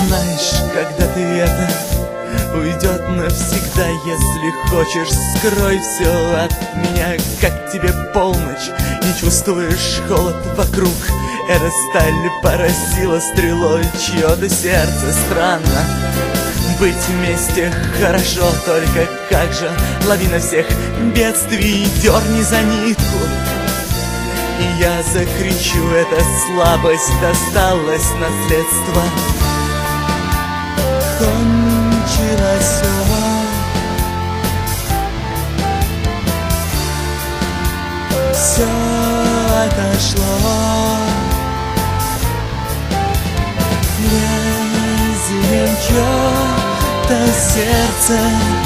Знаешь, когда ты это уйдет навсегда. Если хочешь, скрой все от меня, как тебе полночь. Не чувствуешь холод вокруг, эта сталь поразила стрелой чье-то сердце. Странно быть вместе хорошо, только как же лавина всех бедствий. Дерни за нитку, и я закричу, эта слабость досталась наследство. Кончилось все отошло. Грязью чьё-то сердце,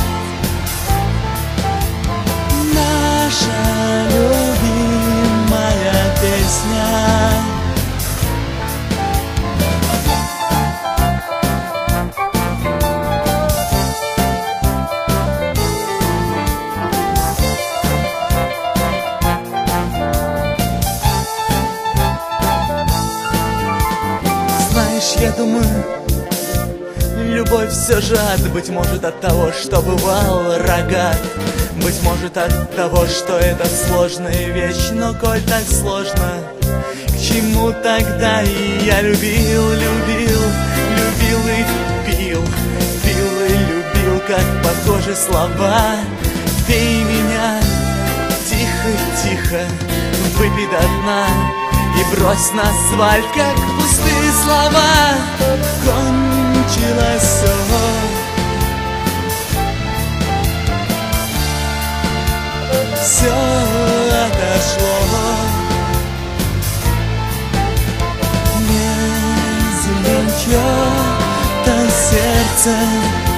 наша любимая песня. Я думаю, любовь все же быть может от того, что бывал рогат. Быть может от того, что это сложная вещь. Но коль так сложно, к чему тогда? И я любил, любил, любил и пил, пил и любил, как похожи слова. Пей меня, тихо, тихо, выпей до дна и брось на асфальт, как пустые слова. Кончилось все, все отошло. Медленно чьё-то сердце